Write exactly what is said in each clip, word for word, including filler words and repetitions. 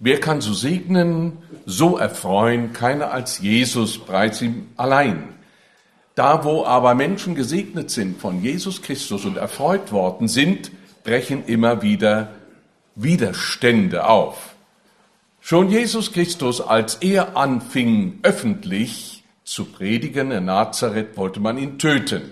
Wer kann so segnen, so erfreuen? Keiner als Jesus, preis ihm allein. Da, wo aber Menschen gesegnet sind von Jesus Christus und erfreut worden sind, brechen immer wieder Widerstände auf. Schon Jesus Christus, als er anfing, öffentlich zu predigen in Nazareth, wollte man ihn töten.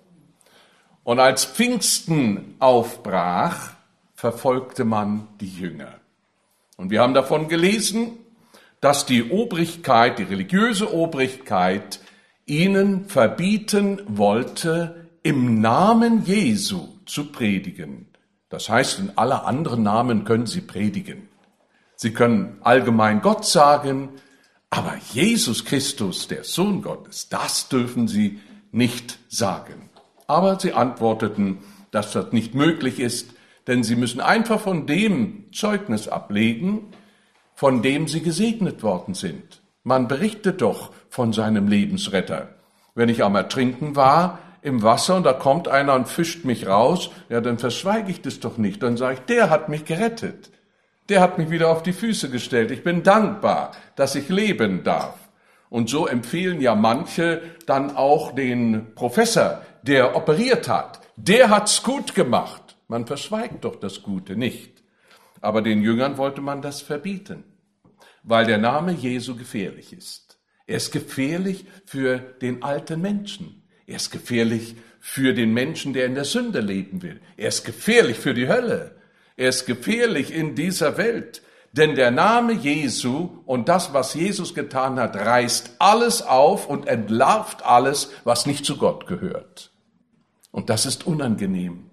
Und als Pfingsten aufbrach, verfolgte man die Jünger. Und wir haben davon gelesen, dass die Obrigkeit, die religiöse Obrigkeit, ihnen verbieten wollte, im Namen Jesu zu predigen. Das heißt, in aller anderen Namen können sie predigen. Sie können allgemein Gott sagen, aber Jesus Christus, der Sohn Gottes, das dürfen sie nicht sagen. Aber sie antworteten, dass das nicht möglich ist, denn sie müssen einfach von dem Zeugnis ablegen, von dem sie gesegnet worden sind. Man berichtet doch von seinem Lebensretter. Wenn ich am Ertrinken war im Wasser und da kommt einer und fischt mich raus, ja, dann verschweige ich das doch nicht. Dann sage ich, der hat mich gerettet. Der hat mich wieder auf die Füße gestellt. Ich bin dankbar, dass ich leben darf. Und so empfehlen ja manche dann auch den Professor, der operiert hat. Der hat's gut gemacht. Man verschweigt doch das Gute nicht. Aber den Jüngern wollte man das verbieten, weil der Name Jesu gefährlich ist. Er ist gefährlich für den alten Menschen. Er ist gefährlich für den Menschen, der in der Sünde leben will. Er ist gefährlich für die Hölle. Er ist gefährlich in dieser Welt. Denn der Name Jesu und das, was Jesus getan hat, reißt alles auf und entlarvt alles, was nicht zu Gott gehört. Und das ist unangenehm.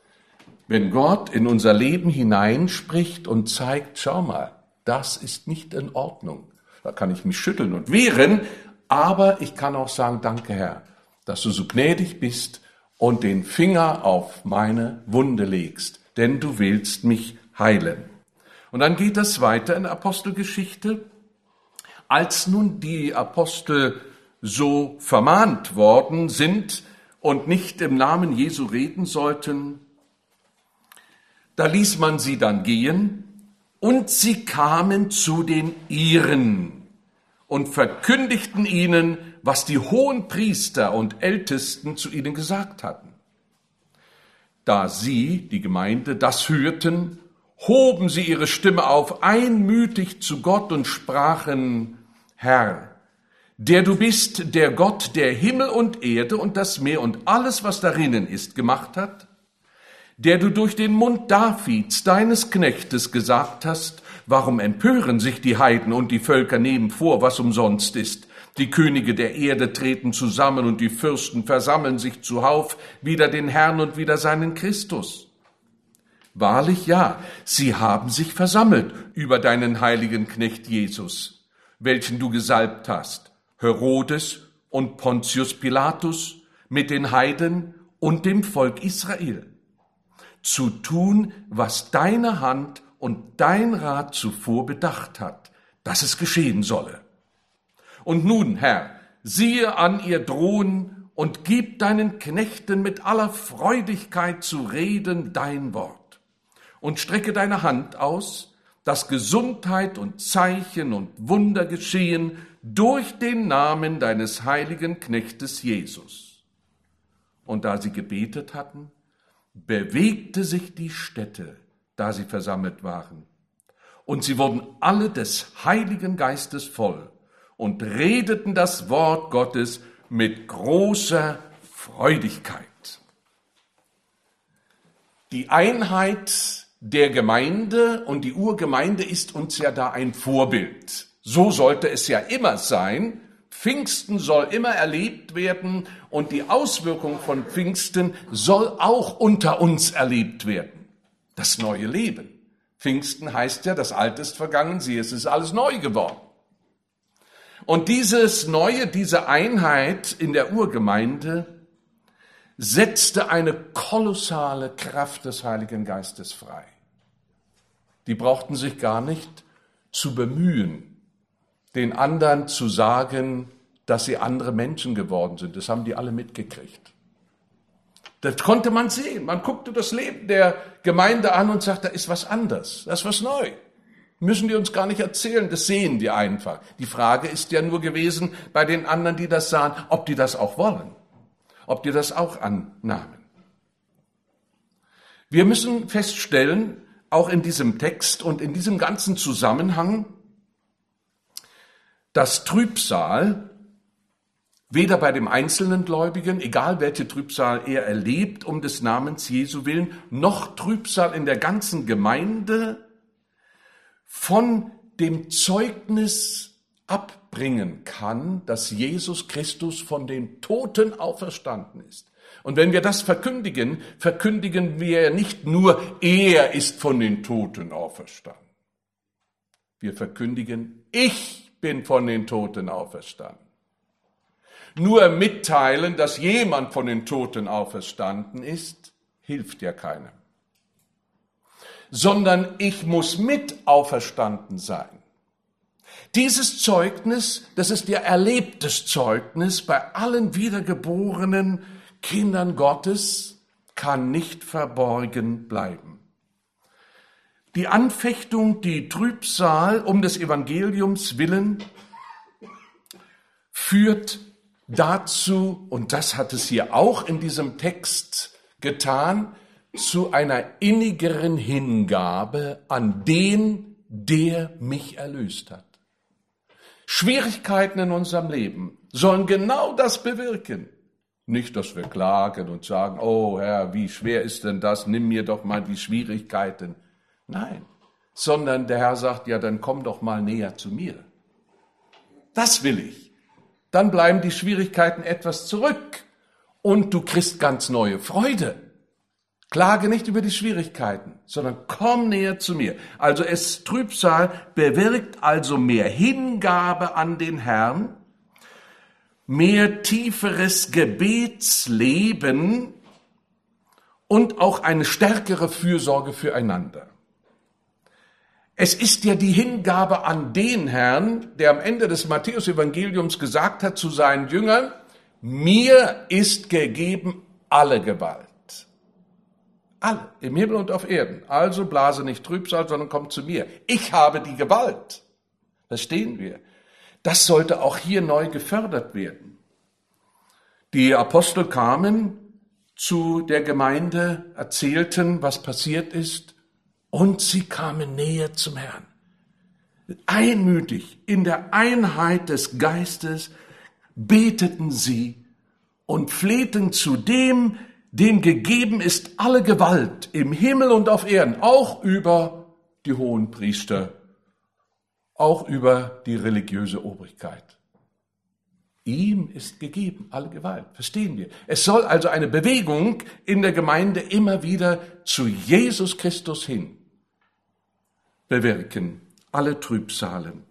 Wenn Gott in unser Leben hineinspricht und zeigt, schau mal, das ist nicht in Ordnung. Da kann ich mich schütteln und wehren, aber ich kann auch sagen, danke Herr, dass du so gnädig bist und den Finger auf meine Wunde legst, denn du willst mich heilen. Und dann geht das weiter in der Apostelgeschichte. Als nun die Apostel so vermahnt worden sind und nicht im Namen Jesu reden sollten, da ließ man sie dann gehen und sie kamen zu den Ihren und verkündigten ihnen, was die Hohenpriester und Ältesten zu ihnen gesagt hatten. Da sie, die Gemeinde, das hörten, hoben sie ihre Stimme auf, einmütig zu Gott und sprachen, Herr, der du bist, der Gott, der Himmel und Erde und das Meer und alles, was darinnen ist, gemacht hat, der du durch den Mund Davids, deines Knechtes, gesagt hast, warum empören sich die Heiden und die Völker nehmen vor, was umsonst ist? Die Könige der Erde treten zusammen und die Fürsten versammeln sich zuhauf, wider den Herrn und wider seinen Christus. Wahrlich ja, sie haben sich versammelt über deinen heiligen Knecht Jesus, welchen du gesalbt hast, Herodes und Pontius Pilatus mit den Heiden und dem Volk Israel, zu tun, was deine Hand und dein Rat zuvor bedacht hat, dass es geschehen solle. Und nun, Herr, siehe an ihr Drohen und gib deinen Knechten mit aller Freudigkeit zu reden dein Wort. Und strecke deine Hand aus, dass Gesundheit und Zeichen und Wunder geschehen durch den Namen deines heiligen Knechtes Jesus. Und da sie gebetet hatten, bewegte sich die Stätte, da sie versammelt waren. Und sie wurden alle des Heiligen Geistes voll und redeten das Wort Gottes mit großer Freudigkeit. Die Einheit der Gemeinde und die Urgemeinde ist uns ja da ein Vorbild. So sollte es ja immer sein. Pfingsten soll immer erlebt werden und die Auswirkung von Pfingsten soll auch unter uns erlebt werden. Das neue Leben. Pfingsten heißt ja, das Alte ist vergangen, siehe, es ist alles neu geworden. Und dieses Neue, diese Einheit in der Urgemeinde setzte eine kolossale Kraft des Heiligen Geistes frei. Die brauchten sich gar nicht zu bemühen, den anderen zu sagen, dass sie andere Menschen geworden sind. Das haben die alle mitgekriegt. Das konnte man sehen. Man guckte das Leben der Gemeinde an und sagte, da ist was anders, da ist was neu. Müssen die uns gar nicht erzählen, das sehen wir einfach. Die Frage ist ja nur gewesen bei den anderen, die das sahen, ob die das auch wollen, ob die das auch annahmen. Wir müssen feststellen, auch in diesem Text und in diesem ganzen Zusammenhang, dass Trübsal weder bei dem einzelnen Gläubigen, egal welche Trübsal er erlebt, um des Namens Jesu willen, noch Trübsal in der ganzen Gemeinde von dem Zeugnis abbringen kann, dass Jesus Christus von den Toten auferstanden ist. Und wenn wir das verkündigen, verkündigen wir nicht nur, er ist von den Toten auferstanden. Wir verkündigen, ich bin von den Toten auferstanden. Nur mitteilen, dass jemand von den Toten auferstanden ist, hilft ja keinem. Sondern ich muss mit auferstanden sein. Dieses Zeugnis, das ist ja erlebtes Zeugnis bei allen wiedergeborenen Kindern Gottes, kann nicht verborgen bleiben. Die Anfechtung, die Trübsal um des Evangeliums willen führt dazu, und das hat es hier auch in diesem Text getan, zu einer innigeren Hingabe an den, der mich erlöst hat. Schwierigkeiten in unserem Leben sollen genau das bewirken. Nicht, dass wir klagen und sagen, oh Herr, wie schwer ist denn das, nimm mir doch mal die Schwierigkeiten. Nein, sondern der Herr sagt, ja, dann komm doch mal näher zu mir. Das will ich. Dann bleiben die Schwierigkeiten etwas zurück und du kriegst ganz neue Freude. Klage nicht über die Schwierigkeiten, sondern komm näher zu mir. Also es Trübsal bewirkt also mehr Hingabe an den Herrn, mehr tieferes Gebetsleben und auch eine stärkere Fürsorge füreinander. Es ist ja die Hingabe an den Herrn, der am Ende des Matthäus-Evangeliums gesagt hat zu seinen Jüngern, mir ist gegeben alle Gewalt. Alle, im Himmel und auf Erden. Also blase nicht Trübsal, sondern komm zu mir. Ich habe die Gewalt. Verstehen wir? Das sollte auch hier neu gefördert werden. Die Apostel kamen zu der Gemeinde, erzählten, was passiert ist, und sie kamen näher zum Herrn. Einmütig, in der Einheit des Geistes, beteten sie und flehten zu dem, dem gegeben ist alle Gewalt im Himmel und auf Erden, auch über die Hohenpriester, auch über die religiöse Obrigkeit. Ihm ist gegeben alle Gewalt, verstehen wir. Es soll also eine Bewegung in der Gemeinde immer wieder zu Jesus Christus hin bewirken, alle Trübsalen.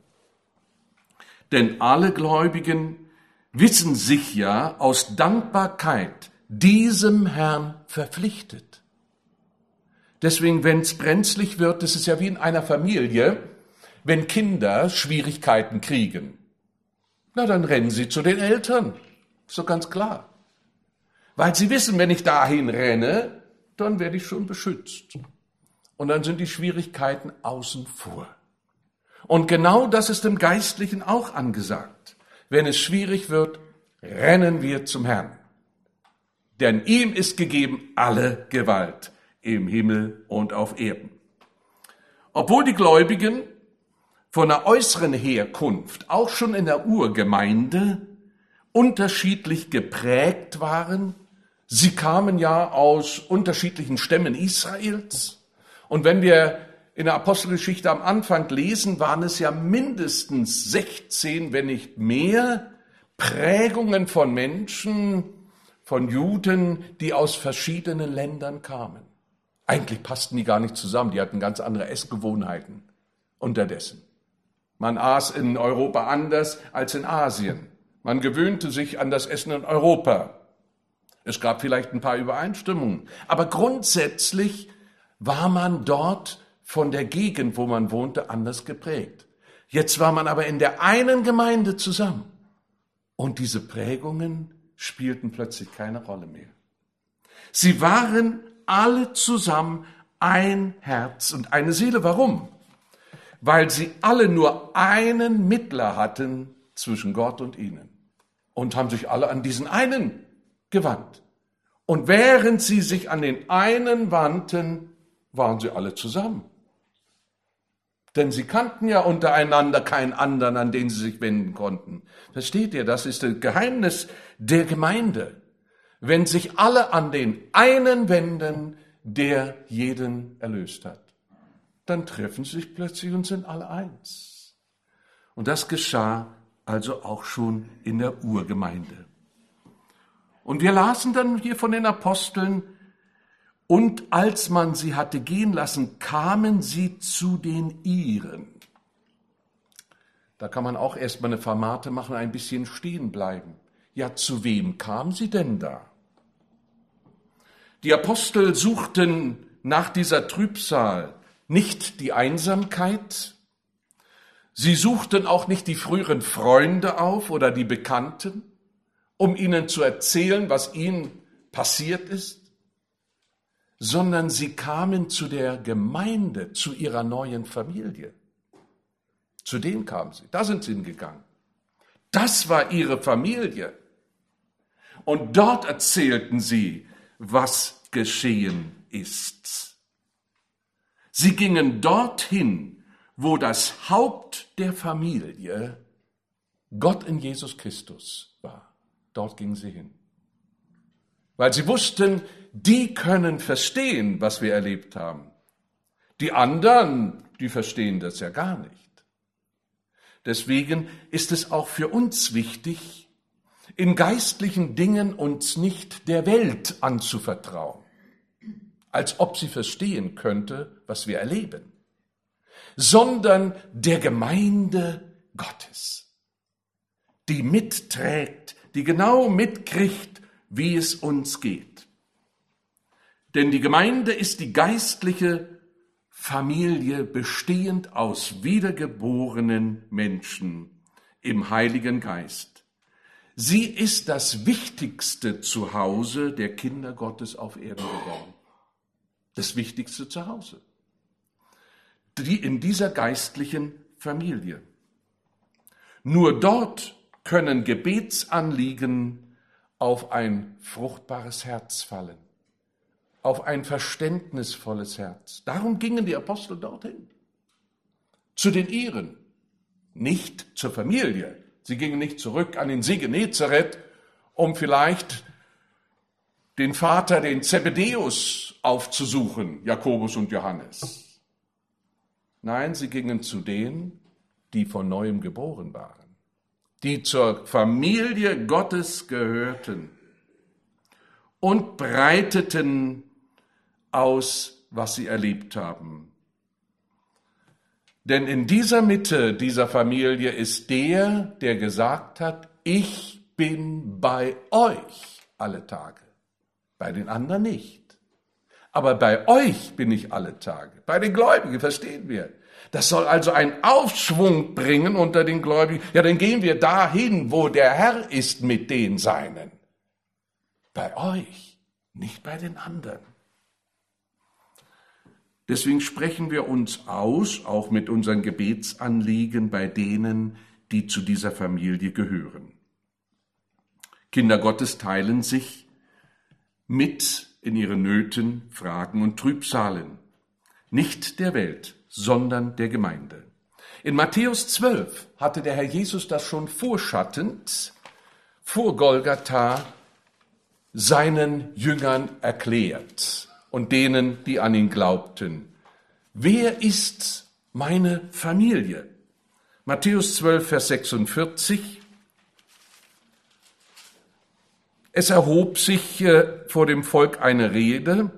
Denn alle Gläubigen wissen sich ja aus Dankbarkeit diesem Herrn verpflichtet. Deswegen, wenn es brenzlig wird, das ist ja wie in einer Familie, wenn Kinder Schwierigkeiten kriegen. Na, dann rennen sie zu den Eltern. Ist doch ganz klar. Weil sie wissen, wenn ich dahin renne, dann werde ich schon beschützt. Und dann sind die Schwierigkeiten außen vor. Und genau das ist im Geistlichen auch angesagt. Wenn es schwierig wird, rennen wir zum Herrn. Denn ihm ist gegeben alle Gewalt im Himmel und auf Erden. Obwohl die Gläubigen von der äußeren Herkunft auch schon in der Urgemeinde unterschiedlich geprägt waren, sie kamen ja aus unterschiedlichen Stämmen Israels. Und wenn wir in der Apostelgeschichte am Anfang lesen, waren es ja mindestens sechzehn, wenn nicht mehr, Prägungen von Menschen, von Juden, die aus verschiedenen Ländern kamen. Eigentlich passten die gar nicht zusammen, die hatten ganz andere Essgewohnheiten unterdessen. Man aß in Europa anders als in Asien. Man gewöhnte sich an das Essen in Europa. Es gab vielleicht ein paar Übereinstimmungen, aber grundsätzlich war man dort von der Gegend, wo man wohnte, anders geprägt. Jetzt war man aber in der einen Gemeinde zusammen. Und diese Prägungen spielten plötzlich keine Rolle mehr. Sie waren alle zusammen ein Herz und eine Seele. Warum? weil sie alle nur einen Mittler hatten zwischen Gott und ihnen und haben sich alle an diesen einen gewandt. Und während sie sich an den einen wandten, waren sie alle zusammen. Denn sie kannten ja untereinander keinen anderen, an den sie sich wenden konnten. Versteht ihr, das ist das Geheimnis der Gemeinde. Wenn sich alle an den einen wenden, der jeden erlöst hat, dann treffen sie sich plötzlich und sind alle eins. Und das geschah also auch schon in der Urgemeinde. Und wir lasen dann hier von den Aposteln, und als man sie hatte gehen lassen, kamen sie zu den Ihren. Da kann man auch erstmal eine Formate machen, ein bisschen stehen bleiben. Ja, zu wem kamen sie denn da? Die Apostel suchten nach dieser Trübsal nicht die Einsamkeit, sie suchten auch nicht die früheren Freunde auf oder die Bekannten, um ihnen zu erzählen, was ihnen passiert ist, sondern sie kamen zu der Gemeinde, zu ihrer neuen Familie. Zu denen kamen sie, da sind sie hingegangen. Das war ihre Familie. Und dort erzählten sie, was geschehen ist. Sie gingen dorthin, wo das Haupt der Familie Gott in Jesus Christus war. Dort gingen sie hin. Weil sie wussten, die können verstehen, was wir erlebt haben. Die anderen, die verstehen das ja gar nicht. Deswegen ist es auch für uns wichtig, in geistlichen Dingen uns nicht der Welt anzuvertrauen, als ob sie verstehen könnte, was wir erleben, sondern der Gemeinde Gottes, die mitträgt, die genau mitkriegt, wie es uns geht. Denn die Gemeinde ist die geistliche Familie, bestehend aus wiedergeborenen Menschen im Heiligen Geist. Sie ist das wichtigste Zuhause der Kinder Gottes auf Erden geworden. Das wichtigste Zuhause. Die in dieser geistlichen Familie. Nur dort können Gebetsanliegen auf ein fruchtbares Herz fallen, auf ein verständnisvolles Herz. Darum gingen die Apostel dorthin, zu den Ihren, nicht zur Familie. Sie gingen nicht zurück an den See Genezareth, um vielleicht den Vater, den Zebedäus, aufzusuchen, Jakobus und Johannes. Nein, sie gingen zu denen, die von Neuem geboren waren, die zur Familie Gottes gehörten und breiteten aus, was sie erlebt haben. Denn in dieser Mitte dieser Familie ist der, der gesagt hat, ich bin bei euch alle Tage, bei den anderen nicht. Aber bei euch bin ich alle Tage, bei den Gläubigen, verstehen wir. Das soll also einen Aufschwung bringen unter den Gläubigen. Ja, dann gehen wir dahin, wo der Herr ist mit den Seinen. Bei euch, nicht bei den anderen. Deswegen sprechen wir uns aus, auch mit unseren Gebetsanliegen bei denen, die zu dieser Familie gehören. Kinder Gottes teilen sich mit in ihren Nöten, Fragen und Trübsalen. Nicht der Welt, sondern der Gemeinde. In Matthäus zwölf hatte der Herr Jesus das schon vorschattend, vor Golgatha, seinen Jüngern erklärt und denen, die an ihn glaubten. Wer ist meine Familie? Matthäus zwölf, Vers sechsundvierzig. Es erhob sich vor dem Volk eine Rede.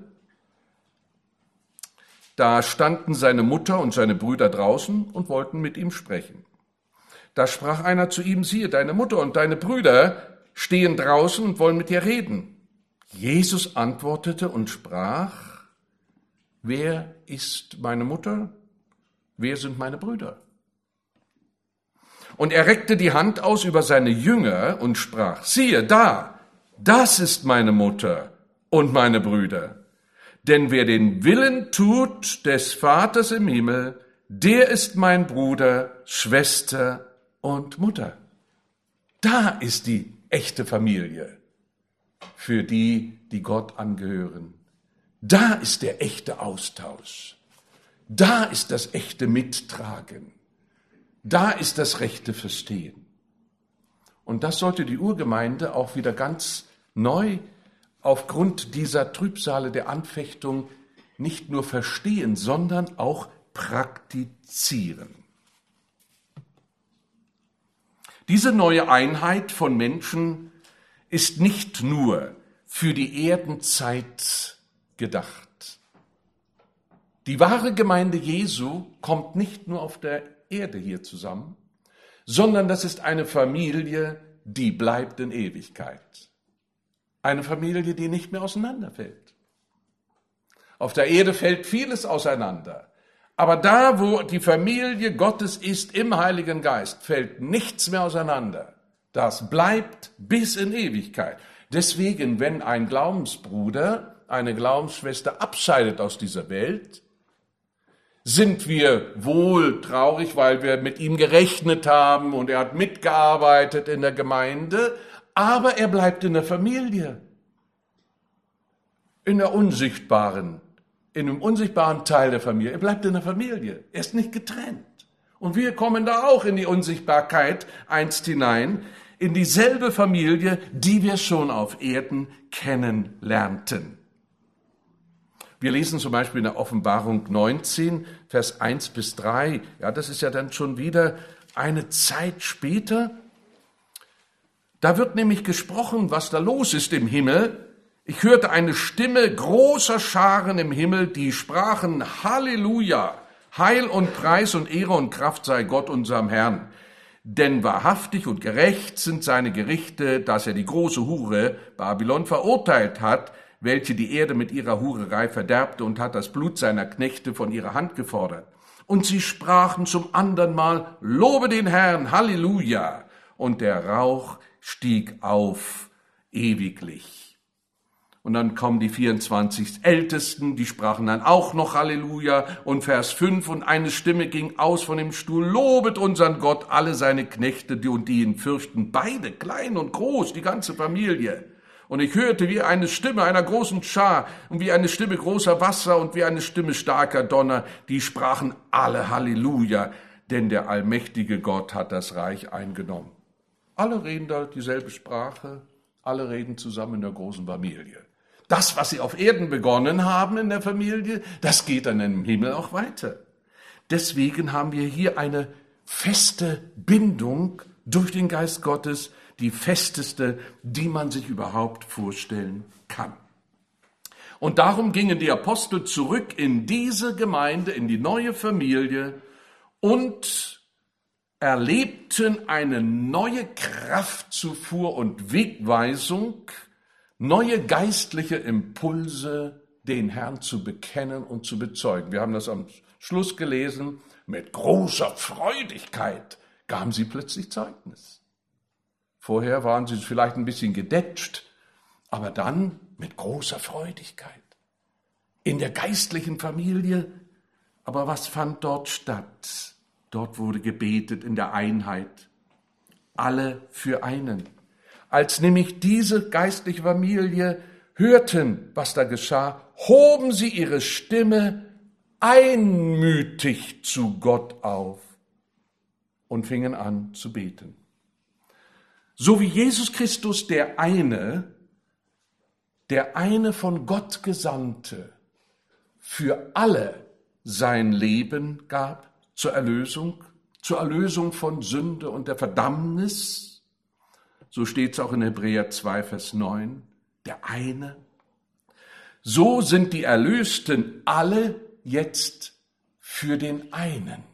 Da standen seine Mutter und seine Brüder draußen und wollten mit ihm sprechen. Da sprach einer zu ihm, siehe, deine Mutter und deine Brüder stehen draußen und wollen mit dir reden. Jesus antwortete und sprach, wer ist meine Mutter? Wer sind meine Brüder? Und er reckte die Hand aus über seine Jünger und sprach, siehe da, das ist meine Mutter und meine Brüder. Denn wer den Willen tut des Vaters im Himmel, der ist mein Bruder, Schwester und Mutter. Da ist die echte Familie für die, die Gott angehören. Da ist der echte Austausch. Da ist das echte Mittragen. Da ist das rechte Verstehen. Und das sollte die Urgemeinde auch wieder ganz neu aufgrund dieser Trübsale der Anfechtung nicht nur verstehen, sondern auch praktizieren. Diese neue Einheit von Menschen ist nicht nur für die Erdenzeit gedacht. Die wahre Gemeinde Jesu kommt nicht nur auf der Erde hier zusammen, sondern das ist eine Familie, die bleibt in Ewigkeit. Eine Familie, die nicht mehr auseinanderfällt. Auf der Erde fällt vieles auseinander. Aber da, wo die Familie Gottes ist im Heiligen Geist, fällt nichts mehr auseinander. Das bleibt bis in Ewigkeit. Deswegen, wenn ein Glaubensbruder, eine Glaubensschwester abscheidet aus dieser Welt, sind wir wohl traurig, weil wir mit ihm gerechnet haben und er hat mitgearbeitet in der Gemeinde, aber er bleibt in der Familie, in der unsichtbaren, in dem unsichtbaren Teil der Familie. Er bleibt in der Familie, er ist nicht getrennt. Und wir kommen da auch in die Unsichtbarkeit einst hinein, in dieselbe Familie, die wir schon auf Erden kennenlernten. Wir lesen zum Beispiel in der Offenbarung neunzehn, Vers eins bis drei. Ja, das ist ja dann schon wieder eine Zeit später. Da wird nämlich gesprochen, was da los ist im Himmel. Ich hörte eine Stimme großer Scharen im Himmel, die sprachen: Halleluja, Heil und Preis und Ehre und Kraft sei Gott unserem Herrn. Denn wahrhaftig und gerecht sind seine Gerichte, dass er die große Hure Babylon verurteilt hat, welche die Erde mit ihrer Hurerei verderbte, und hat das Blut seiner Knechte von ihrer Hand gefordert. Und sie sprachen zum andern Mal: Lobe den Herrn, Halleluja. Und der Rauch stieg auf ewiglich. Und dann kommen die vierundzwanzig Ältesten, die sprachen dann auch noch Halleluja. Und Vers fünf, und eine Stimme ging aus von dem Stuhl: Lobet unseren Gott, alle seine Knechte, die und die ihn fürchten, beide, klein und groß, die ganze Familie. Und ich hörte wie eine Stimme einer großen Schar und wie eine Stimme großer Wasser und wie eine Stimme starker Donner, die sprachen alle Halleluja, denn der allmächtige Gott hat das Reich eingenommen. Alle reden da dieselbe Sprache, alle reden zusammen in der großen Familie. Das, was sie auf Erden begonnen haben in der Familie, das geht dann im Himmel auch weiter. Deswegen haben wir hier eine feste Bindung durch den Geist Gottes, die festeste, die man sich überhaupt vorstellen kann. Und darum gingen die Apostel zurück in diese Gemeinde, in die neue Familie und erlebten eine neue Kraftzufuhr und Wegweisung, neue geistliche Impulse, den Herrn zu bekennen und zu bezeugen. Wir haben das am Schluss gelesen. Mit großer Freudigkeit gaben sie plötzlich Zeugnis. Vorher waren sie vielleicht ein bisschen gedätscht, aber dann mit großer Freudigkeit. In der geistlichen Familie. Aber was fand dort statt? Dort wurde gebetet in der Einheit. Alle für einen. Als nämlich diese geistliche Familie hörten, was da geschah, hoben sie ihre Stimme einmütig zu Gott auf und fingen an zu beten. So wie Jesus Christus der eine, der eine von Gott Gesandte, für alle sein Leben gab zur Erlösung, zur Erlösung von Sünde und der Verdammnis, so steht es auch in Hebräer zwei, Vers neun, der eine. So sind die Erlösten alle jetzt für den einen.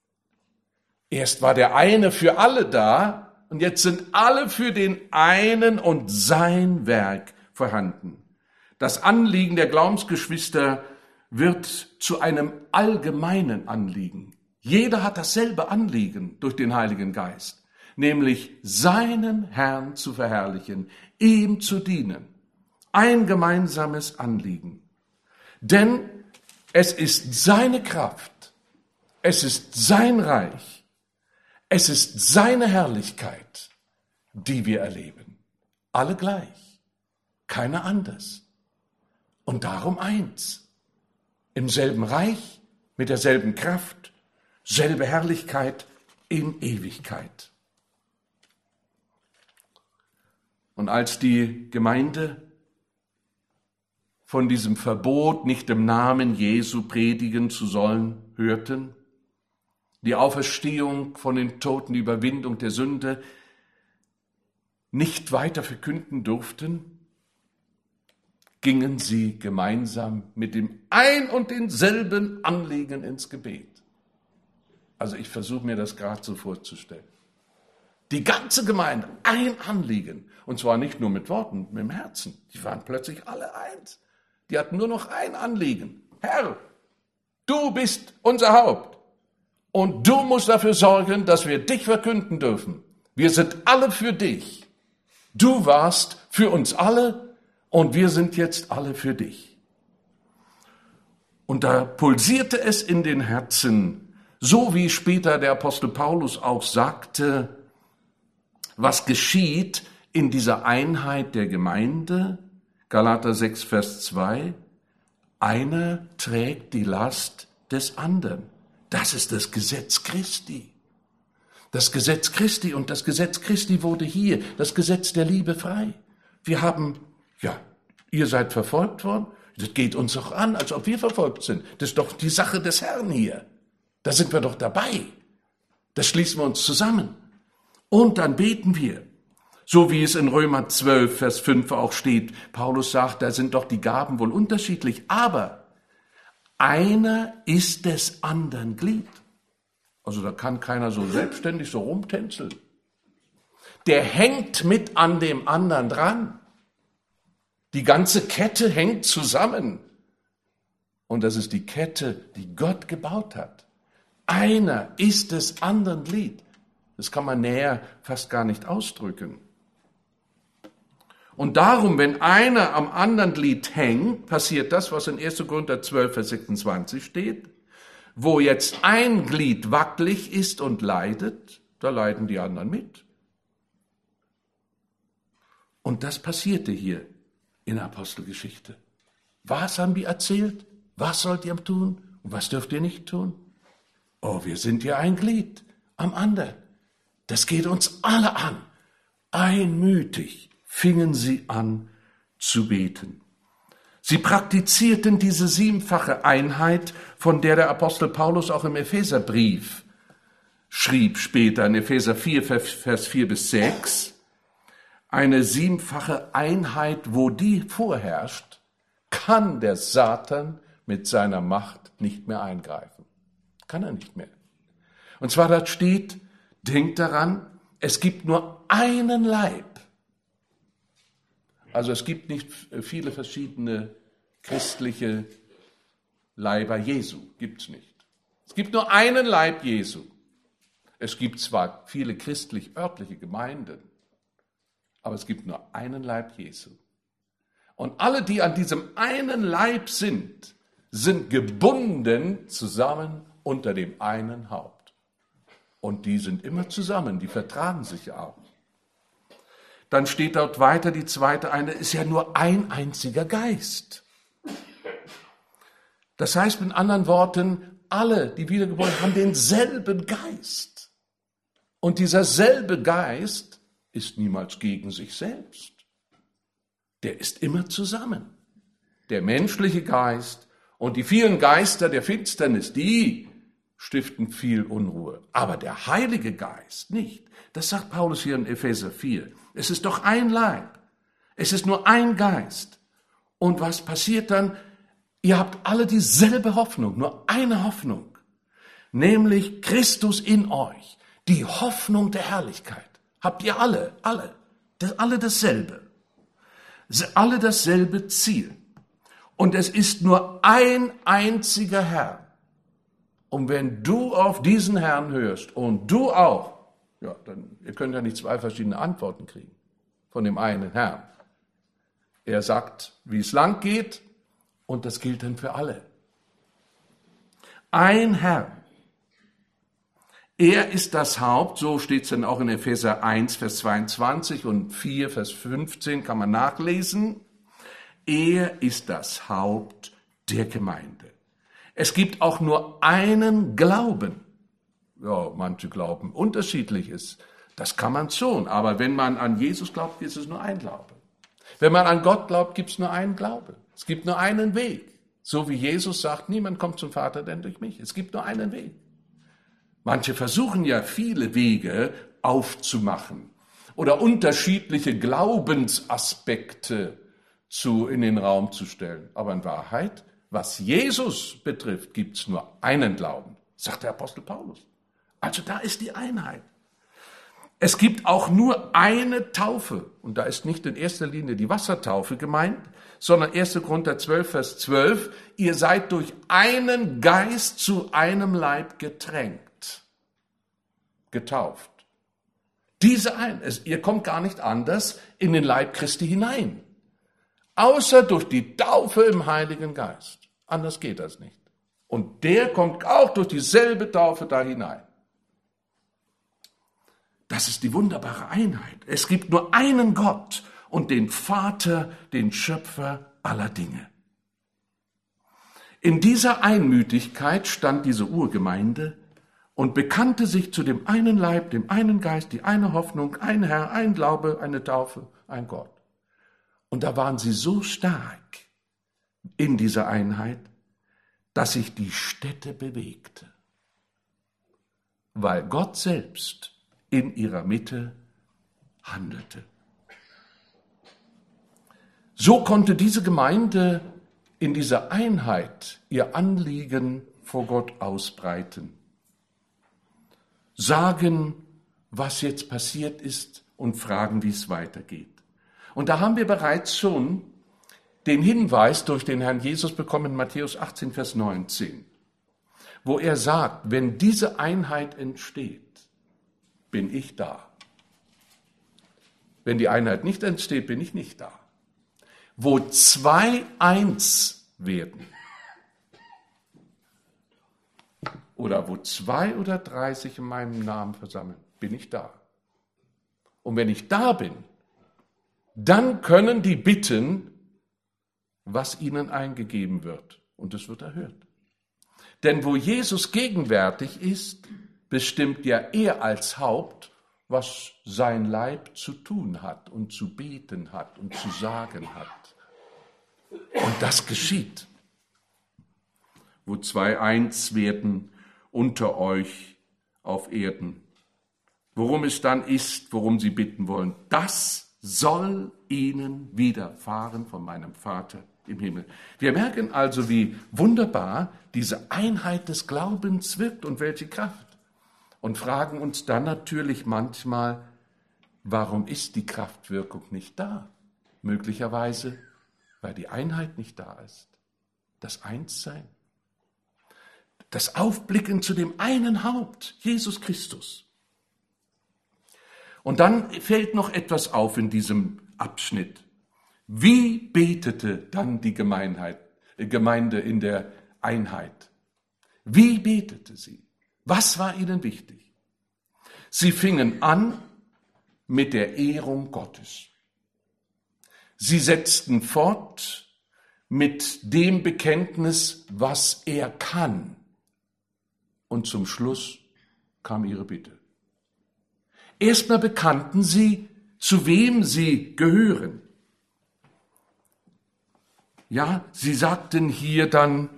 Erst war der eine für alle da und jetzt sind alle für den einen und sein Werk vorhanden. Das Anliegen der Glaubensgeschwister wird zu einem allgemeinen Anliegen. Jeder hat dasselbe Anliegen durch den Heiligen Geist, nämlich seinen Herrn zu verherrlichen, ihm zu dienen. Ein gemeinsames Anliegen. Denn es ist seine Kraft Es ist sein Reich. Es ist seine Herrlichkeit, die wir erleben. Alle gleich, keiner anders. Und darum eins. Im selben Reich, mit derselben Kraft, selbe Herrlichkeit in Ewigkeit. Und als die Gemeinde von diesem Verbot, nicht im Namen Jesu predigen zu sollen, hörten, die Auferstehung von den Toten, die Überwindung der Sünde nicht weiter verkünden durften, gingen sie gemeinsam mit dem ein und denselben Anliegen ins Gebet. Also ich versuche mir das gerade so vorzustellen. Die ganze Gemeinde, ein Anliegen. Und zwar nicht nur mit Worten, mit dem Herzen. Die waren plötzlich alle eins. Die hatten nur noch ein Anliegen. Herr, du bist unser Haupt. Und du musst dafür sorgen, dass wir dich verkünden dürfen. Wir sind alle für dich. Du warst für uns alle und wir sind jetzt alle für dich. Und da pulsierte es in den Herzen, so wie später der Apostel Paulus auch sagte, was geschieht in dieser Einheit der Gemeinde, Galater sechs, Vers zwei, einer trägt die Last des anderen. Das ist das Gesetz Christi. Das Gesetz Christi und das Gesetz Christi wurde hier, das Gesetz der Liebe frei. Wir haben, ja, ihr seid verfolgt worden, das geht uns doch an, als ob wir verfolgt sind. Das ist doch die Sache des Herrn hier. Da sind wir doch dabei. Das schließen wir uns zusammen. Und dann beten wir. So wie es in Römer zwölf, Vers fünf auch steht. Paulus sagt, da sind doch die Gaben wohl unterschiedlich, aber einer ist des anderen Glied. Also da kann keiner so selbstständig so rumtänzeln. Der hängt mit an dem anderen dran. Die ganze Kette hängt zusammen. Und das ist die Kette, die Gott gebaut hat. Einer ist des anderen Glied. Das kann man näher fast gar nicht ausdrücken. Und darum, wenn einer am anderen Glied hängt, passiert das, was in erster Korinther zwölf, Vers sechsundzwanzig steht. Wo jetzt ein Glied wackelig ist und leidet, da leiden die anderen mit. Und das passierte hier in der Apostelgeschichte. Was haben die erzählt? Was sollt ihr tun? Und was dürft ihr nicht tun? Oh, wir sind ja ein Glied am anderen. Das geht uns alle an. Einmütig fingen sie an zu beten. Sie praktizierten diese siebenfache Einheit, von der der Apostel Paulus auch im Epheserbrief schrieb, später in Epheser vier, Vers vier bis sechs. Eine siebenfache Einheit, wo die vorherrscht, kann der Satan mit seiner Macht nicht mehr eingreifen. Kann er nicht mehr. Und zwar, da steht, denkt daran, es gibt nur einen Leib. Also es gibt nicht viele verschiedene christliche Leiber Jesu, gibt's nicht. Es gibt nur einen Leib Jesu. Es gibt zwar viele christlich-örtliche Gemeinden, aber es gibt nur einen Leib Jesu. Und alle, die an diesem einen Leib sind, sind gebunden zusammen unter dem einen Haupt. Und die sind immer zusammen, die vertragen sich ja auch. Dann steht dort weiter, die zweite eine, ist ja nur ein einziger Geist. Das heißt mit anderen Worten, alle, die wiedergeboren haben, denselben Geist. Und dieser selbe Geist ist niemals gegen sich selbst. Der ist immer zusammen. Der menschliche Geist und die vielen Geister der Finsternis, die stiften viel Unruhe. Aber der Heilige Geist nicht. Das sagt Paulus hier in Epheser vier. Es ist doch ein Leib. Es ist nur ein Geist. Und was passiert dann? Ihr habt alle dieselbe Hoffnung, nur eine Hoffnung. Nämlich Christus in euch. Die Hoffnung der Herrlichkeit. Habt ihr alle, alle, das, alle dasselbe. Alle dasselbe Ziel. Und es ist nur ein einziger Herr. Und wenn du auf diesen Herrn hörst und du auch, ja, dann, ihr könnt ja nicht zwei verschiedene Antworten kriegen von dem einen Herrn. Er sagt, wie es lang geht, und das gilt dann für alle. Ein Herr, Er ist das Haupt, so steht es dann auch in Epheser eins, Vers zweiundzwanzig und vier, Vers fünfzehn, kann man nachlesen. Er ist das Haupt der Gemeinde. Es gibt auch nur einen Glauben. Ja, manche glauben unterschiedliches. Das kann man schon, aber wenn man an Jesus glaubt, ist es nur ein Glaube. Wenn man an Gott glaubt, gibt es nur einen Glaube. Es gibt nur einen Weg. So wie Jesus sagt, niemand kommt zum Vater denn durch mich. Es gibt nur einen Weg. Manche versuchen ja viele Wege aufzumachen oder unterschiedliche Glaubensaspekte zu, in den Raum zu stellen. Aber in Wahrheit, was Jesus betrifft, gibt es nur einen Glauben, sagt der Apostel Paulus. Also da ist die Einheit. Es gibt auch nur eine Taufe. Und da ist nicht in erster Linie die Wassertaufe gemeint, sondern erster Korinther zwölf, Vers zwölf. Ihr seid durch einen Geist zu einem Leib getränkt. Getauft. Diese ein, es, ihr kommt gar nicht anders in den Leib Christi hinein. Außer durch die Taufe im Heiligen Geist. Anders geht das nicht. Und der kommt auch durch dieselbe Taufe da hinein. Das ist die wunderbare Einheit. Es gibt nur einen Gott und den Vater, den Schöpfer aller Dinge. In dieser Einmütigkeit stand diese Urgemeinde und bekannte sich zu dem einen Leib, dem einen Geist, die eine Hoffnung, ein Herr, ein Glaube, eine Taufe, ein Gott. Und da waren sie so stark in dieser Einheit, dass sich die Stätte bewegte, weil Gott selbst in ihrer Mitte handelte. So konnte diese Gemeinde in dieser Einheit ihr Anliegen vor Gott ausbreiten, sagen, was jetzt passiert ist und fragen, wie es weitergeht. Und da haben wir bereits schon den Hinweis durch den Herrn Jesus bekommen in Matthäus achtzehn, Vers neunzehn, wo er sagt, wenn diese Einheit entsteht, bin ich da. Wenn die Einheit nicht entsteht, bin ich nicht da. Wo zwei eins werden, oder wo zwei oder drei sich in meinem Namen versammeln, bin ich da. Und wenn ich da bin, dann können die bitten, was ihnen eingegeben wird. Und es wird erhört. Denn wo Jesus gegenwärtig ist, bestimmt ja er als Haupt, was sein Leib zu tun hat und zu beten hat und zu sagen hat. Und das geschieht. Wo zwei eins werden unter euch auf Erden. Worum es dann ist, worum sie bitten wollen, das soll ihnen widerfahren von meinem Vater im Himmel. Wir merken also, wie wunderbar diese Einheit des Glaubens wirkt und welche Kraft. Und fragen uns dann natürlich manchmal, warum ist die Kraftwirkung nicht da? Möglicherweise, weil die Einheit nicht da ist. Das Einssein. Das Aufblicken zu dem einen Haupt, Jesus Christus. Und dann fällt noch etwas auf in diesem Abschnitt. Wie betete dann die Gemeinheit, Gemeinde in der Einheit? Wie betete sie? Was war ihnen wichtig? Sie fingen an mit der Ehrung Gottes. Sie setzten fort mit dem Bekenntnis, was er kann. Und zum Schluss kam ihre Bitte. Erstmal bekannten sie, zu wem sie gehören. Ja, sie sagten hier dann,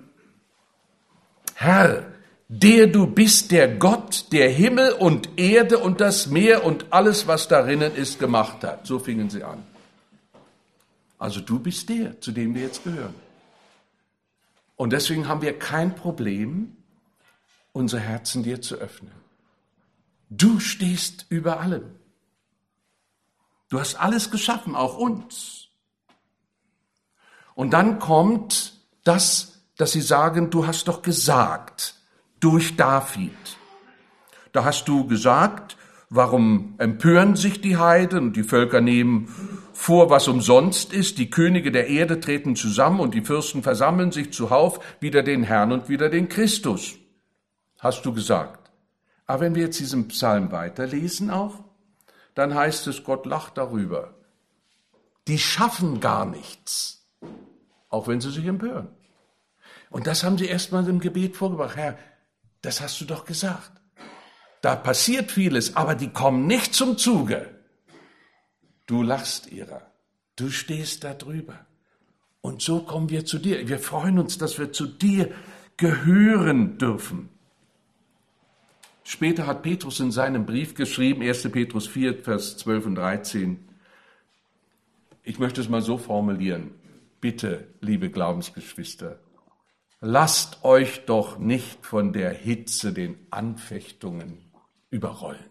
Herr, der du bist, der Gott, der Himmel und Erde und das Meer und alles, was darinnen ist, gemacht hat. So fingen sie an. Also du bist der, zu dem wir jetzt gehören. Und deswegen haben wir kein Problem, unser Herzen dir zu öffnen. Du stehst über allem. Du hast alles geschaffen, auch uns. Und dann kommt das, dass sie sagen, du hast doch gesagt, durch David. Da hast du gesagt, warum empören sich die Heiden und die Völker nehmen vor, was umsonst ist. Die Könige der Erde treten zusammen und die Fürsten versammeln sich zuhauf, wider den Herrn und wider den Christus. Hast du gesagt. Aber wenn wir jetzt diesen Psalm weiterlesen auch, dann heißt es, Gott lacht darüber. Die schaffen gar nichts, auch wenn sie sich empören. Und das haben sie erstmal im Gebet vorgebracht. Herr, das hast du doch gesagt. Da passiert vieles, aber die kommen nicht zum Zuge. Du lachst ihrer. Du stehst da drüber. Und so kommen wir zu dir. Wir freuen uns, dass wir zu dir gehören dürfen. Später hat Petrus in seinem Brief geschrieben, erster Petrus vier, Vers zwölf und dreizehn. Ich möchte es mal so formulieren. Bitte, liebe Glaubensgeschwister, lasst euch doch nicht von der Hitze, den Anfechtungen überrollen.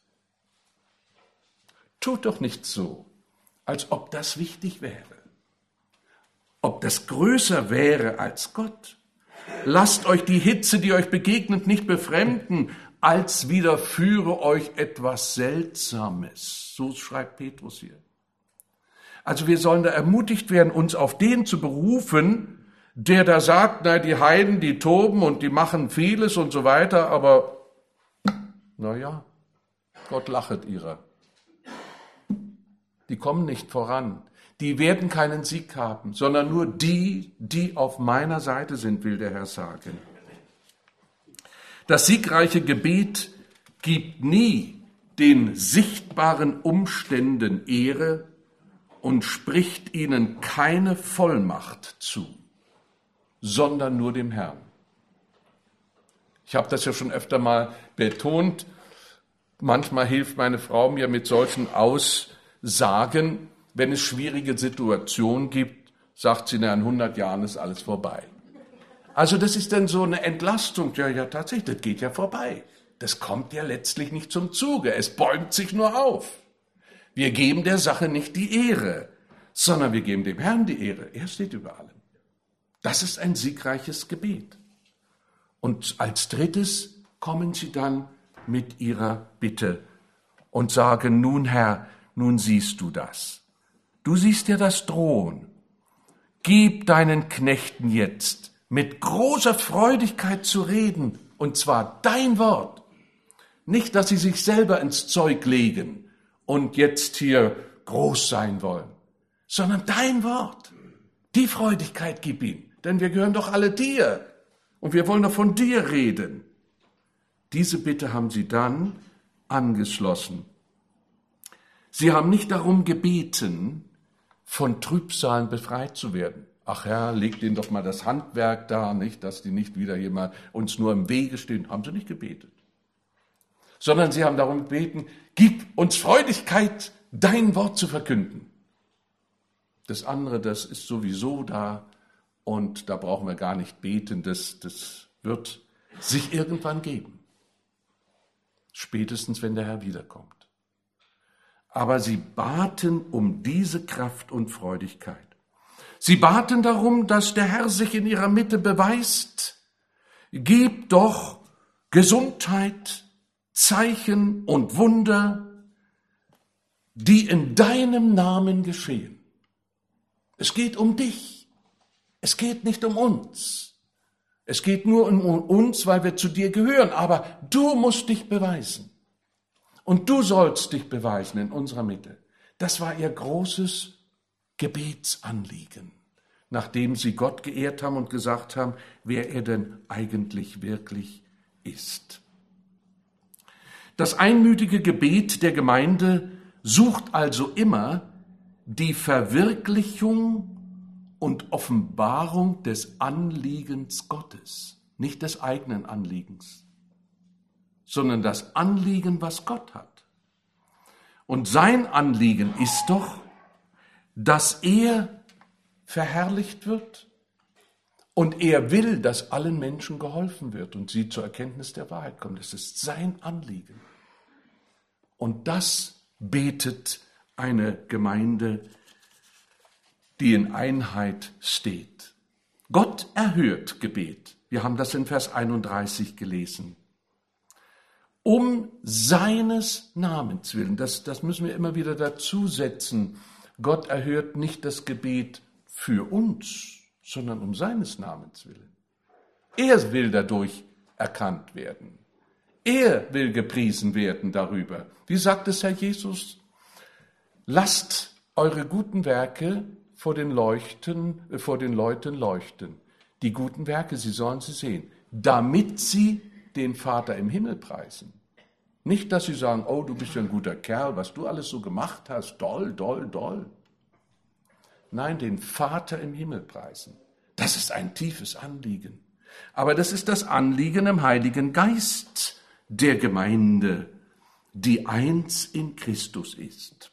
Tut doch nicht so, als ob das wichtig wäre, ob das größer wäre als Gott. Lasst euch die Hitze, die euch begegnet, nicht befremden, als widerführe euch etwas Seltsames. So schreibt Petrus hier. Also wir sollen da ermutigt werden, uns auf den zu berufen, der da sagt, na, die Heiden, die toben und die machen vieles und so weiter, aber na ja, Gott lachet ihrer. Die kommen nicht voran. Die werden keinen Sieg haben, sondern nur die, die auf meiner Seite sind, will der Herr sagen. Das siegreiche Gebet gibt nie den sichtbaren Umständen Ehre und spricht ihnen keine Vollmacht zu, sondern nur dem Herrn. Ich habe das ja schon öfter mal betont. Manchmal hilft meine Frau mir mit solchen Aussagen. Wenn es schwierige Situationen gibt, sagt sie, na, in hundert Jahren ist alles vorbei. Also das ist dann so eine Entlastung. Ja, ja, tatsächlich, das geht ja vorbei. Das kommt ja letztlich nicht zum Zuge. Es bäumt sich nur auf. Wir geben der Sache nicht die Ehre, sondern wir geben dem Herrn die Ehre. Er steht über allem. Das ist ein siegreiches Gebet. Und als drittes kommen sie dann mit ihrer Bitte und sagen, nun Herr, nun siehst du das. Du siehst ja das Drohen. Gib deinen Knechten jetzt mit großer Freudigkeit zu reden, und zwar dein Wort. Nicht, dass sie sich selber ins Zeug legen und jetzt hier groß sein wollen, sondern dein Wort. Die Freudigkeit gib ihm, denn wir gehören doch alle dir und wir wollen doch von dir reden. Diese Bitte haben sie dann angeschlossen. Sie haben nicht darum gebeten, von Trübsalen befreit zu werden. Ach Herr, leg denen doch mal das Handwerk da, nicht, dass die nicht wieder hier mal uns nur im Wege stehen. Haben sie nicht gebetet. Sondern sie haben darum gebeten, gib uns Freudigkeit, dein Wort zu verkünden. Das andere, das ist sowieso da und da brauchen wir gar nicht beten. Das, das wird sich irgendwann geben. Spätestens, wenn der Herr wiederkommt. Aber sie baten um diese Kraft und Freudigkeit. Sie baten darum, dass der Herr sich in ihrer Mitte beweist. Gib doch Gesundheit, Zeichen und Wunder, die in deinem Namen geschehen. Es geht um dich. Es geht nicht um uns. Es geht nur um uns, weil wir zu dir gehören. Aber du musst dich beweisen. Und du sollst dich beweisen in unserer Mitte. Das war ihr großes Gebetsanliegen, nachdem sie Gott geehrt haben und gesagt haben, wer er denn eigentlich wirklich ist. Das einmütige Gebet der Gemeinde sucht also immer die Verwirklichung und Offenbarung des Anliegens Gottes, nicht des eigenen Anliegens, sondern das Anliegen, was Gott hat. Und sein Anliegen ist doch, dass er verherrlicht wird und er will, dass allen Menschen geholfen wird und sie zur Erkenntnis der Wahrheit kommen. Das ist sein Anliegen. Und das betet eine Gemeinde, die in Einheit steht. Gott erhört Gebet. Wir haben das in Vers einunddreißig gelesen. Um seines Namens willen, das, das müssen wir immer wieder dazu setzen. Gott erhört nicht das Gebet für uns, sondern um seines Namens willen. Er will dadurch erkannt werden. Er will gepriesen werden darüber. Wie sagt es Herr Jesus? Lasst eure guten Werke vor den, Leuchten, äh, vor den Leuten leuchten. Die guten Werke, sie sollen sie sehen, damit sie den Vater im Himmel preisen. Nicht, dass sie sagen, oh, du bist ja ein guter Kerl, was du alles so gemacht hast, doll, doll, doll. Nein, den Vater im Himmel preisen. Das ist ein tiefes Anliegen. Aber das ist das Anliegen im Heiligen Geist der Gemeinde, die eins in Christus ist.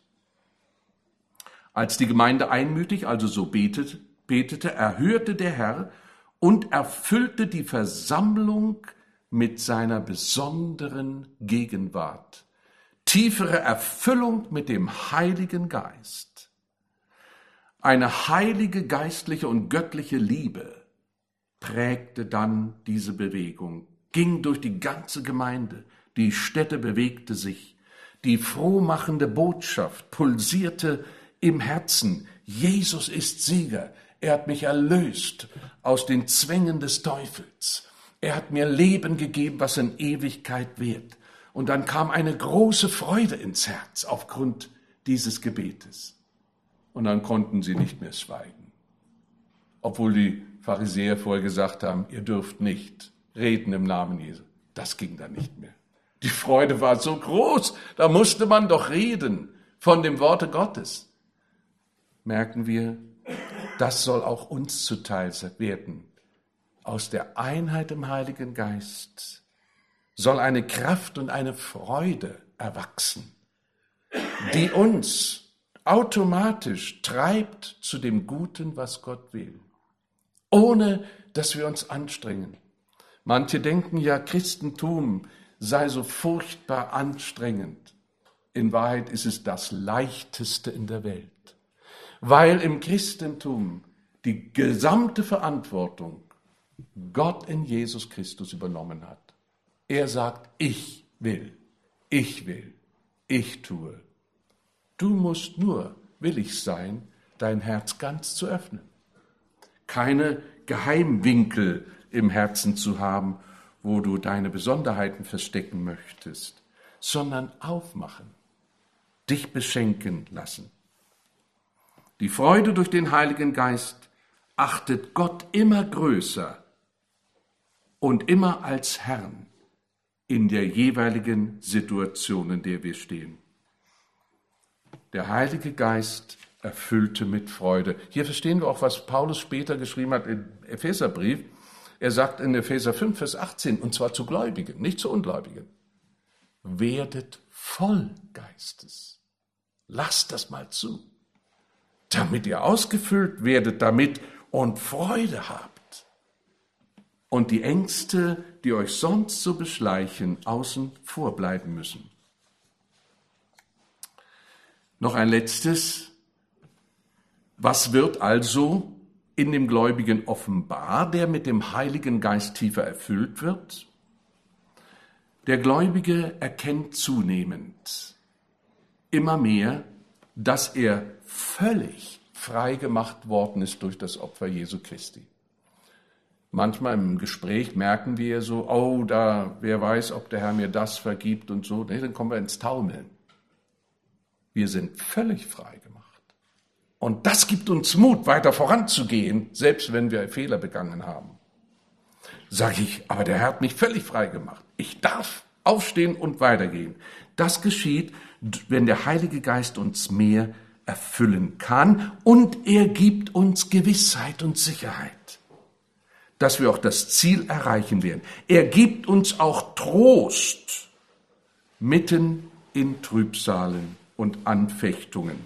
Als die Gemeinde einmütig also so betet, betete, erhörte der Herr und erfüllte die Versammlung mit seiner besonderen Gegenwart. Tiefere Erfüllung mit dem Heiligen Geist. Eine heilige geistliche und göttliche Liebe prägte dann diese Bewegung, ging durch die ganze Gemeinde, die Stätte bewegte sich, die frohmachende Botschaft pulsierte im Herzen. Jesus ist Sieger, er hat mich erlöst aus den Zwängen des Teufels. Er hat mir Leben gegeben, was in Ewigkeit währt. Und dann kam eine große Freude ins Herz aufgrund dieses Gebetes. Und dann konnten sie nicht mehr schweigen. Obwohl die Pharisäer vorher gesagt haben, ihr dürft nicht reden im Namen Jesu. Das ging dann nicht mehr. Die Freude war so groß, da musste man doch reden von dem Worte Gottes. Merken wir, das soll auch uns zuteil werden. Aus der Einheit im Heiligen Geist soll eine Kraft und eine Freude erwachsen, die uns automatisch treibt zu dem Guten, was Gott will, ohne dass wir uns anstrengen. Manche denken ja, Christentum sei so furchtbar anstrengend. In Wahrheit ist es das Leichteste in der Welt, weil im Christentum die gesamte Verantwortung Gott in Jesus Christus übernommen hat. Er sagt, ich will, ich will, ich tue. Du musst nur willig sein, dein Herz ganz zu öffnen. Keine Geheimwinkel im Herzen zu haben, wo du deine Besonderheiten verstecken möchtest, sondern aufmachen, dich beschenken lassen. Die Freude durch den Heiligen Geist achtet Gott immer größer und immer als Herrn in der jeweiligen Situation, in der wir stehen. Der Heilige Geist erfüllte mit Freude. Hier verstehen wir auch, was Paulus später geschrieben hat im Epheserbrief. Er sagt in Epheser fünf, Vers achtzehn, und zwar zu Gläubigen, nicht zu Ungläubigen. Werdet voll Geistes. Lasst das mal zu, damit ihr ausgefüllt werdet damit und Freude habt. Und die Ängste, die euch sonst so beschleichen, außen vor bleiben müssen. Noch ein letztes. Was wird also in dem Gläubigen offenbar, der mit dem Heiligen Geist tiefer erfüllt wird? Der Gläubige erkennt zunehmend immer mehr, dass er völlig frei gemacht worden ist durch das Opfer Jesu Christi. Manchmal im Gespräch merken wir so, oh, da, wer weiß, ob der Herr mir das vergibt und so. Nee, dann kommen wir ins Taumeln. Wir sind völlig frei gemacht. Und das gibt uns Mut, weiter voranzugehen, selbst wenn wir Fehler begangen haben. Sage ich, aber der Herr hat mich völlig frei gemacht. Ich darf aufstehen und weitergehen. Das geschieht, wenn der Heilige Geist uns mehr erfüllen kann und er gibt uns Gewissheit und Sicherheit, dass wir auch das Ziel erreichen werden. Er gibt uns auch Trost mitten in Trübsalen und Anfechtungen.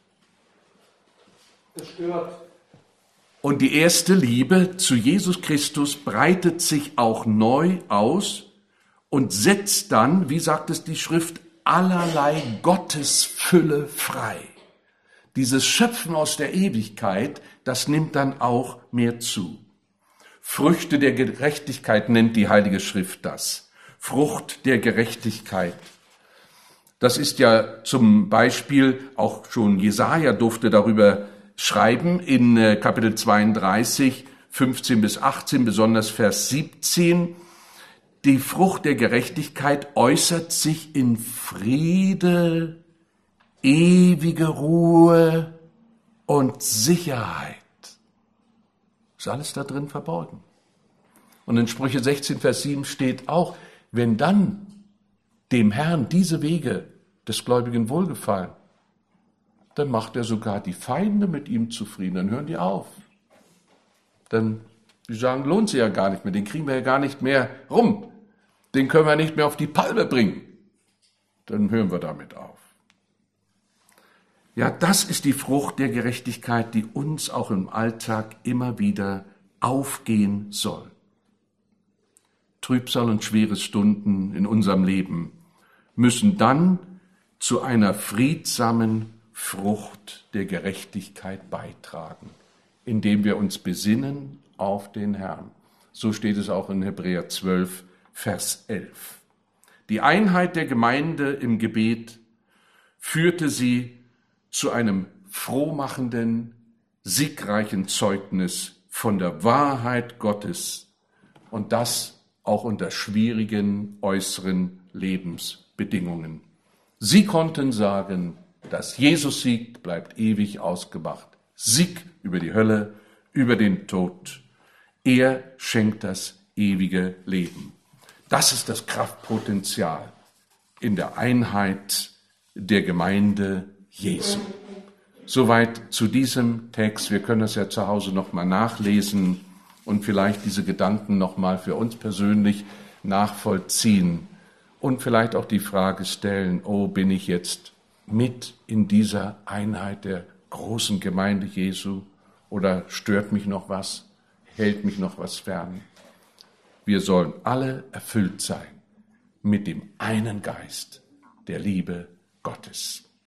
Gestört. Und die erste Liebe zu Jesus Christus breitet sich auch neu aus und setzt dann, wie sagt es die Schrift, allerlei Gottesfülle frei. Dieses Schöpfen aus der Ewigkeit, das nimmt dann auch mehr zu. Früchte der Gerechtigkeit nennt die Heilige Schrift das. Frucht der Gerechtigkeit. Das ist ja zum Beispiel, auch schon Jesaja durfte darüber schreiben, in Kapitel zweiunddreißig, fünfzehn bis achtzehn, besonders Vers siebzehn. die Frucht der Gerechtigkeit äußert sich in Friede, ewige Ruhe und Sicherheit. Ist alles da drin verborgen. Und in Sprüche sechzehn, Vers sieben steht auch, wenn dann dem Herrn diese Wege des Gläubigen wohlgefallen, dann macht er sogar die Feinde mit ihm zufrieden, dann hören die auf. Dann, die sagen, lohnt sich ja gar nicht mehr, den kriegen wir ja gar nicht mehr rum, den können wir nicht mehr auf die Palme bringen. Dann hören wir damit auf. Ja, das ist die Frucht der Gerechtigkeit, die uns auch im Alltag immer wieder aufgehen soll. Trübsal und schwere Stunden in unserem Leben müssen dann zu einer friedsamen Frucht der Gerechtigkeit beitragen, indem wir uns besinnen auf den Herrn. So steht es auch in Hebräer zwölf, Vers elf. Die Einheit der Gemeinde im Gebet führte sie zu einem frohmachenden, siegreichen Zeugnis von der Wahrheit Gottes und das auch unter schwierigen äußeren Lebensbedingungen. Sie konnten sagen, dass Jesus siegt, bleibt ewig ausgemacht. Sieg über die Hölle, über den Tod. Er schenkt das ewige Leben. Das ist das Kraftpotenzial in der Einheit der Gemeinde Jesu. Soweit zu diesem Text. Wir können das ja zu Hause nochmal nachlesen und vielleicht diese Gedanken nochmal für uns persönlich nachvollziehen und vielleicht auch die Frage stellen, oh, bin ich jetzt mit in dieser Einheit der großen Gemeinde Jesu oder stört mich noch was, hält mich noch was fern? Wir sollen alle erfüllt sein mit dem einen Geist der Liebe Gottes.